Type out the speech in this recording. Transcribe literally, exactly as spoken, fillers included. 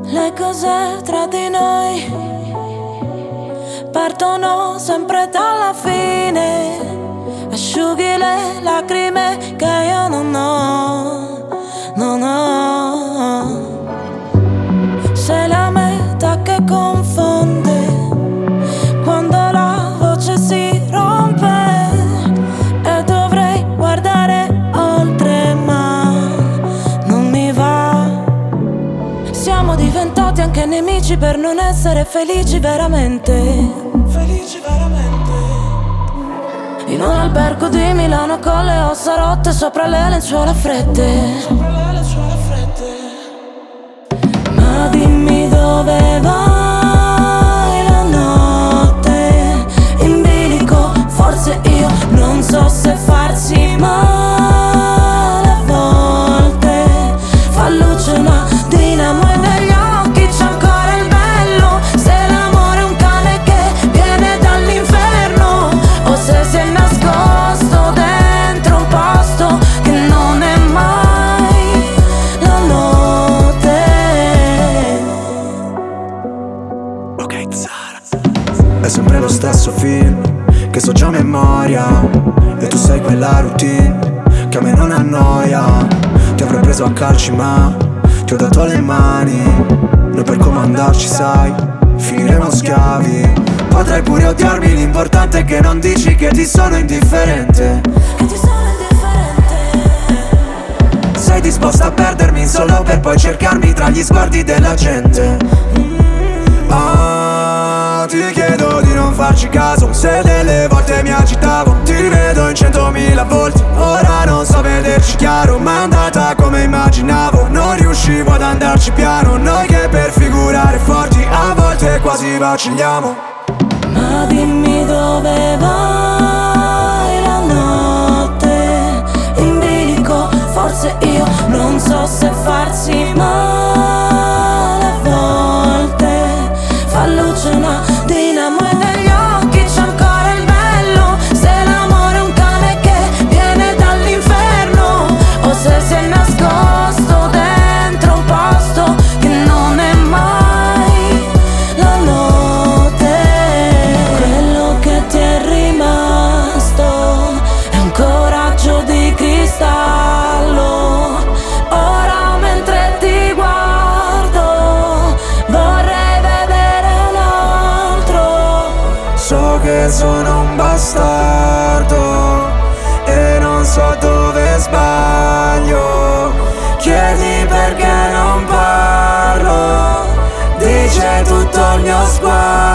Le cose tra di noi partono sempre dalla fine. Asciughi le lacrime che io non ho, non ho. Sei la metà che confonde quando la voce si rompe e dovrei guardare oltre ma non mi va. Siamo diventati anche nemici per non essere felici veramente. Felici veramente. In un albergo di Milano con le ossa rotte sopra le lenzuola fredde. Sopra le lenzuola fredde. Ma dimmi dove vai la notte in bilico. Forse io non so se farsi male a volte. Fa luce una dinamo e negli occhi c'è ancora il bello. Se l'amore è un cane che viene dall'inferno o se si è nascosto dentro un posto che non è mai la notte. Ok Zara. È sempre lo stesso film che so già a memoria e tu sei quella routine che a me non annoia. Ti avrei preso a calci ma ti ho dato le mani. Noi per comandarci sai finiremo schiavi. Potrai pure odiarmi, l'importante è che non dici che ti sono indifferente. Che ti sono indifferente. Sei disposta a perdermi solo per poi cercarmi tra gli sguardi della gente. Ah, ti chiedo di non farci caso se delle volte mi agitavo. Ti rivedo in centomila volti. Ora non so vederci chiaro, ma è andata come immaginavo. Non riuscivo ad andarci piano. Noi che per figurare forti a volte quasi vacilliamo. Ma dimmi dove vai la notte in bilico. Forse io non so se farsi male a volte. Fa luce una dinamo e negli occhi c'è ancora il bello. Se l'amore è un cane che viene dall'inferno o se si è nascosto dentro un posto che non è mai la notte. Quello che ti è rimasto è un coraggio di cristallo. Ora mentre ti guardo vorrei vedere un altro. So che sono un bastardo e non so dove sbaglio. Chiedi perché non parlo, dice tutto il mio sguardo.